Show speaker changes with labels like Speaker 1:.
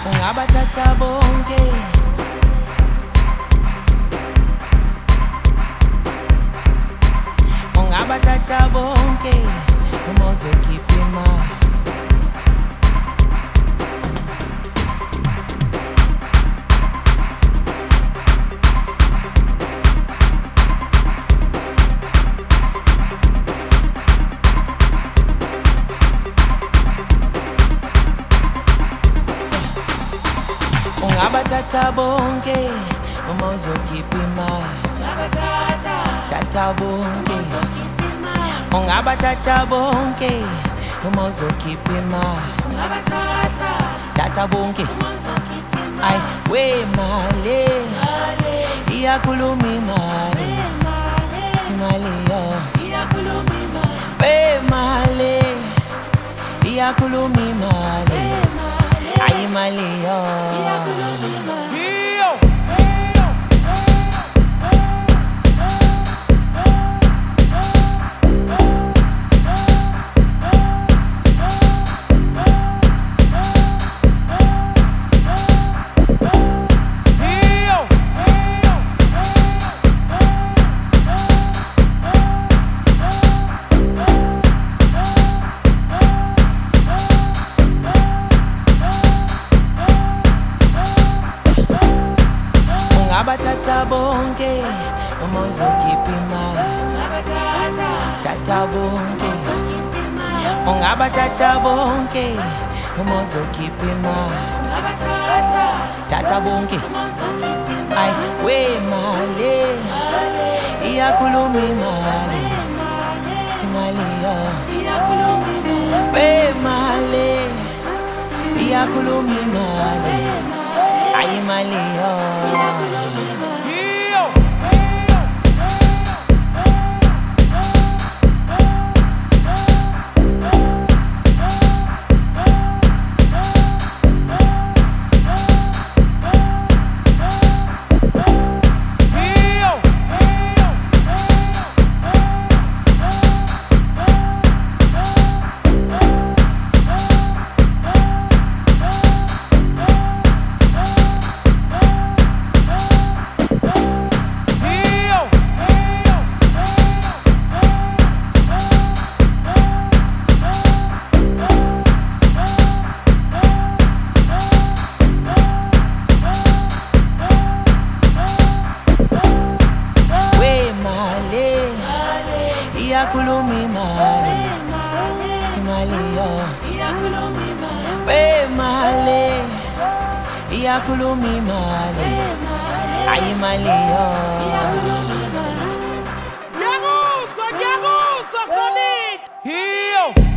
Speaker 1: ungabathatha bonke ungabathatha bonke uma uzokhipha imali ungabathatha bonke uma uzokhipha imali ungabathatha bonke ungabathatha bonke uma uzokhipha imali ungabathatha bonke ay we mali iyakhuluma imali imali yo iyakhuluma imali we mali iyakhuluma imali ay imali yo iyakhuluma imali ungabathatha bonke uma uzokhipha imali ungabathatha bonke ungabathatha bonke uma uzokhipha imali ungabathatha bonke ay we mali iyakhuluma imali imali yo iyakhuluma imali we mali iyakhuluma imali ay imali yo iyakhuluma imali iyakhuluma imali imali yo iyakhuluma imali we mali iyakhuluma imali ay imali yo iyakhuluma imali
Speaker 2: Nyakuzwa Khalid.